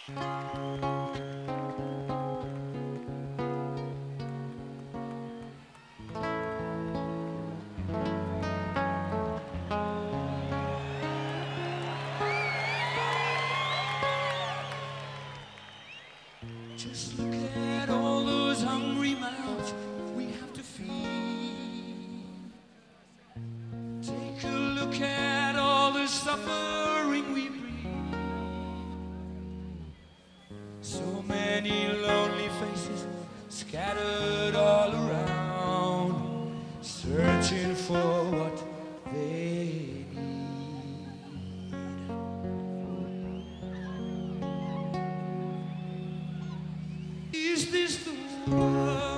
Just look at all those hungry mouths we have to feed. Take a look at all the suffering we breed. So many lonely faces scattered all around, searching for what they need. Is this the world